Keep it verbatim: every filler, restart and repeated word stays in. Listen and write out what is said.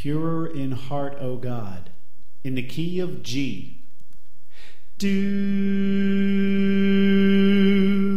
purer in heart, O God, in the key of G. Do